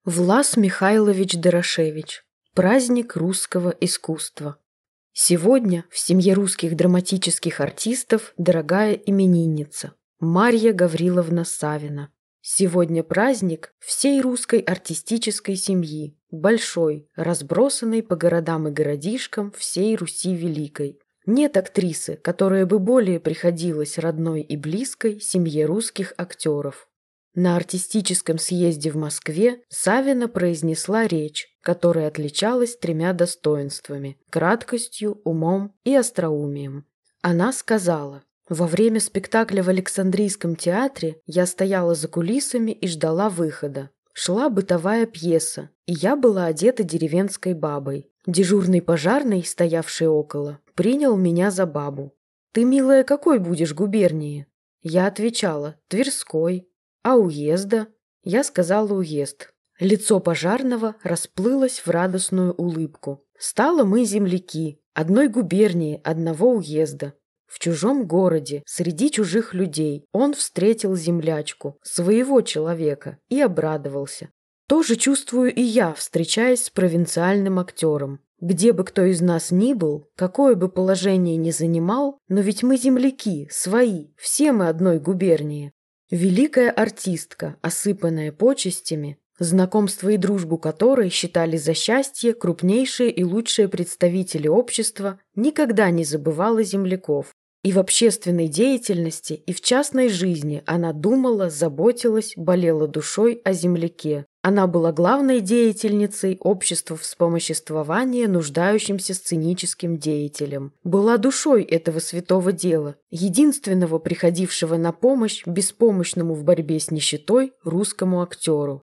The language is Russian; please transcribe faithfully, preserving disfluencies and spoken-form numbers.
Влас Михайлович Дорошевич. Праздник русского искусства. Сегодня в семье русских драматических артистов дорогая именинница Марья Гавриловна Савина. Сегодня праздник всей русской артистической семьи, большой, разбросанной по городам и городишкам всей Руси Великой. Нет актрисы, которая бы более приходилась родной и близкой семье русских актеров. На артистическом съезде в Москве Савина произнесла речь, которая отличалась тремя достоинствами – краткостью, умом и остроумием. Она сказала: «Во время спектакля в Александрийском театре я стояла за кулисами и ждала выхода. Шла бытовая пьеса, и я была одета деревенской бабой. Дежурный пожарный, стоявший около, принял меня за бабу. «Ты, милая, какой будешь губернии?» Я отвечала: «Тверской». «А уезда?» Я сказала: «Уезд». Лицо пожарного расплылось в радостную улыбку. Стало мы земляки, одной губернии, одного уезда. В чужом городе, среди чужих людей, он встретил землячку, своего человека, и обрадовался. То же чувствую и я, встречаясь с провинциальным актером. Где бы кто из нас ни был, какое бы положение ни занимал, но ведь мы земляки, свои, все мы одной губернии. Великая артистка, осыпанная почестями, знакомство и дружбу которой считали за счастье крупнейшие и лучшие представители общества, никогда не забывала земляков. И в общественной деятельности, и в частной жизни она думала, заботилась, болела душой о земляке. Она была главной деятельницей общества вспомоществования нуждающимся сценическим деятелям. Была душой этого святого дела, единственного приходившего на помощь беспомощному в борьбе с нищетой русскому актеру.